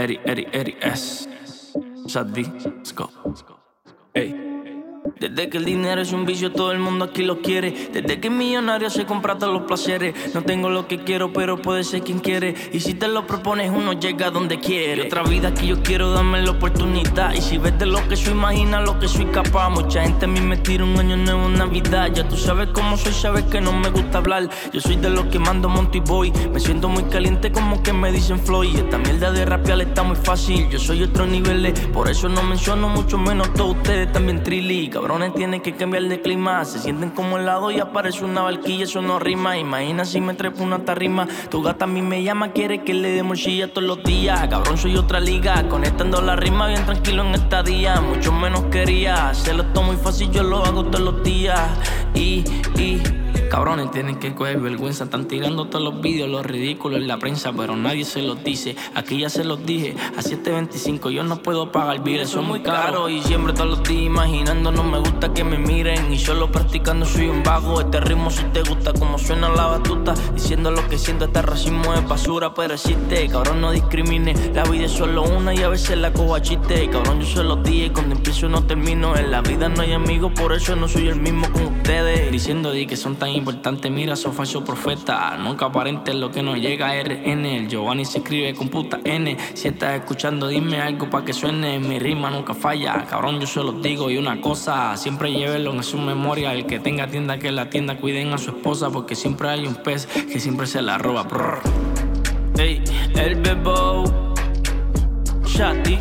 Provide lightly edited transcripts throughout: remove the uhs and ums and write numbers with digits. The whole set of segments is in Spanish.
Eri, S. Shadi, let's go. Ey. Desde que el dinero es un vicio, todo el mundo aquí lo quiere. Desde que el millonario se compra todos los placeres. No tengo lo que quiero, pero puede ser quien quiere. Y si te lo propones, uno llega donde quiere. Otra vida que yo quiero, dame la oportunidad. Y si ves de lo que soy, imagina lo que soy capaz. Mucha gente a mí me tira un año nuevo, Navidad. Ya tú sabes cómo soy, sabes que no me gusta hablar. Yo soy de los que mando Monty Boy. Me siento muy caliente como que me dicen Floyd. Esta mierda de rapear está muy fácil. Yo soy otro nivel, por eso no menciono mucho menos todos ustedes también trilly. Cabrones tienen que cambiar de clima. Se sienten como helado y aparece una barquilla. Eso no rima. Imagina si me trepo una tarima. Tu gata a mí me llama, quiere que le dé morcilla todos los días. Cabrón, soy otra liga. Conectando la rima bien tranquilo en esta día. Mucho menos quería. Hacerlo todo muy fácil, yo lo hago todos los días. Cabrones tienen que coger vergüenza. Están tirando todos los vídeos, los ridículos en la prensa, pero nadie se los dice. Aquí ya se los dije, a 7.25 yo no puedo pagar biles, son muy caros. Y siempre todos los días imaginando, no me gusta que me miren. Y solo practicando soy un vago. Este ritmo si te gusta como suena la batuta. Diciendo lo que siento, este racismo es basura, pero existe. Cabrón, no discrimine, la vida es solo una y a veces la cojo a chiste. Cabrón, yo se los dije, cuando empiezo no termino. En la vida no hay amigos, por eso no soy el mismo con ustedes. Diciendo di que son tan importante, mira, son falsos profetas. Nunca aparenten lo que no llega a RN. El Giovanni se escribe con puta N. Si estás escuchando, dime algo pa' que suene. Mi rima nunca falla, cabrón, yo se los digo. Y una cosa, siempre llévelo en su memoria. El que tenga tienda, que la tienda, cuiden a su esposa. Porque siempre hay un pez que siempre se la roba. Brr. Ey, el Bebo Shadi,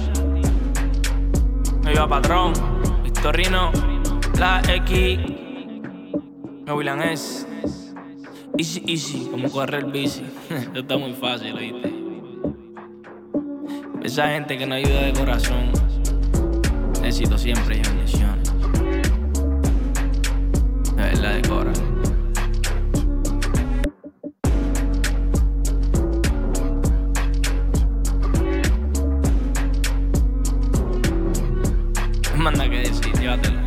Viva Patrón, Victorino, la X, William S. Easy, como correr bici. Esto está muy fácil, ¿oíste? Esa gente que no ayuda de corazón, necesito siempre bendiciones. De verdad, de corazón. Manda que decir, llévatelo.